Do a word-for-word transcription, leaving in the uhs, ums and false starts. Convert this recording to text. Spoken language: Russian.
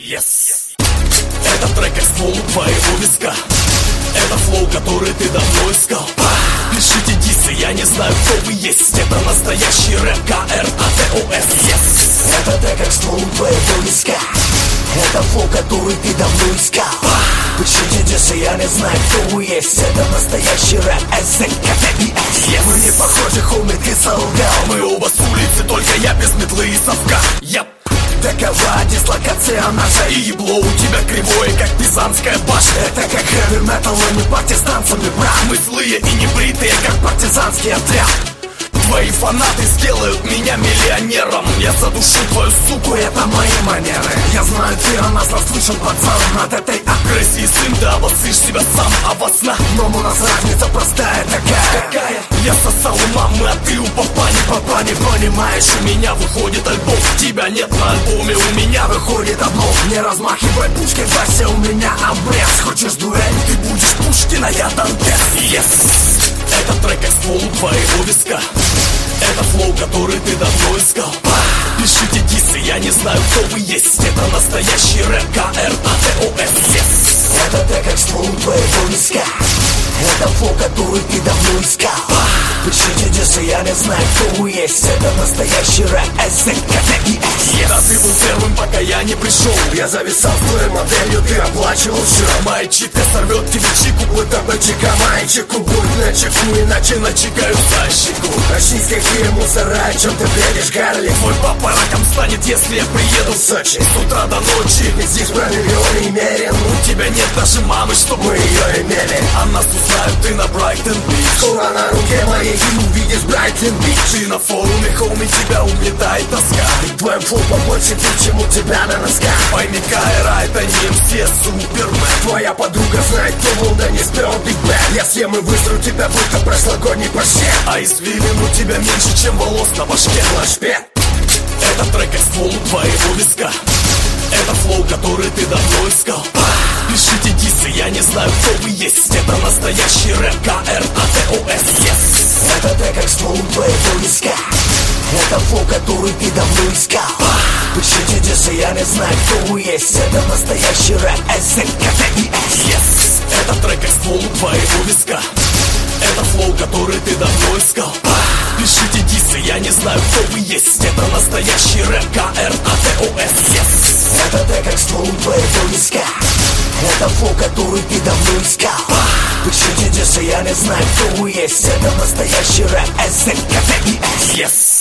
Yes. Это трек как ствол твоего виска. Это флоу, который ты давно искал. Пишите дисы, я не знаю, кто вы есть. Это настоящий рэп, ка эр а тэ о эс. Yes. Это трек как ствол твоего виска. Это флоу, который ты давно искал. Пишите дисы, я не знаю, кто вы есть. Это настоящий рэп, эс эн ка тэ и эс. Yes. Мы не похожи, хоми, ты солгал. Мы оба с улицы, только я без метлы и совка. Yep. Такова дислокация наша. И ебло у тебя кривое, как пизанская башня. Это как хэви метал, а не партизанцами, брат. Мы злые и небритые, как партизанский отряд. Твои фанаты сделают меня миллионером. Я задушу твою суку, это мои манеры. Я знаю, ты о нас наслышан, пацан. От этой агрессии, сын, ты обоссышь себя сам, а во снах. Но у нас разница простая такая. Какая? Я сосал у мамы, а ты у папа. Не папа, не понимаешь, у меня выходит альбом. Тебя нет на альбоме, у меня выходит облом. Не размахивай пушкой, Вася, у меня обрез. Хочешь дуэль? Ты будешь Пушкина, я Дантес. Yes. Это трек как ствол твоего виска. Это флоу, который ты давно искал. Пишите дисы, я не знаю, кто вы есть. Это настоящий рэп, ка эр а тэ о эс. Yes. Это трек как ствол твоего виска. Это флоу, который ты давно искал. Пишите дисы, я не знаю, кто вы есть. Это настоящий рэп, эс эн ка тэ и эс. Yes. Да ты был первым, пока я не пришел. Я зависал с твоей моделью, ты оплачивал все. Моя читка сорвет тебе чику. Вот это чека, моя чеку будет на чеку. Иначе начекаю за щеку. Очнись, какие мусора, о чем ты бредишь, Гарли. Твой папа раком станет, если я приеду в Сочи. С утра до ночи. Ты здесь про миллионы мерен. У тебя нет даже мамы, чтобы мы ее имели. А нас узнают, ты на Брайтон Бич. Скоро на руке моей ты увидишь Брайтон Бич. Ты на форуме, хоуми, тебя угнетает тоска. И твоим флоу побольше ты, чем у тебя на носках. Пойми, ка эр а это не эм си, Супермен. Твоя подруга знает, кто в Лондоне спел Биг Бен. Я съем и высру тебя, будто прошлогодний паштет. А извилин у тебя меньше, чем волос на башке. Флэшбэк. Это трек как ствол твоего виска. Это флоу, который ты давно искал. Пишите дисы, я не знаю, кто вы есть. Это настоящий рэп, ка эр а тэ о эс. Yes. Это трек как ствол твоего виска. Это флоу, который ты давно искал. Пишите дисы, я не знаю, кто вы есть. Это настоящий рэп, эс эн ка тэ и эс. Yes. Это трек как ствол твоего виска. Это флоу, который ты давно искал. Пишите дисы, я не знаю, кто вы есть. Это настоящий рэп, ка эр а тэ о эс. Yes. Это трек как ствол твоего виска. Это флоу, который ты давно искал. Пишите дисы, я не знаю, кто вы есть. Это настоящий рэп, эс эн ка тэ и эс. Yes.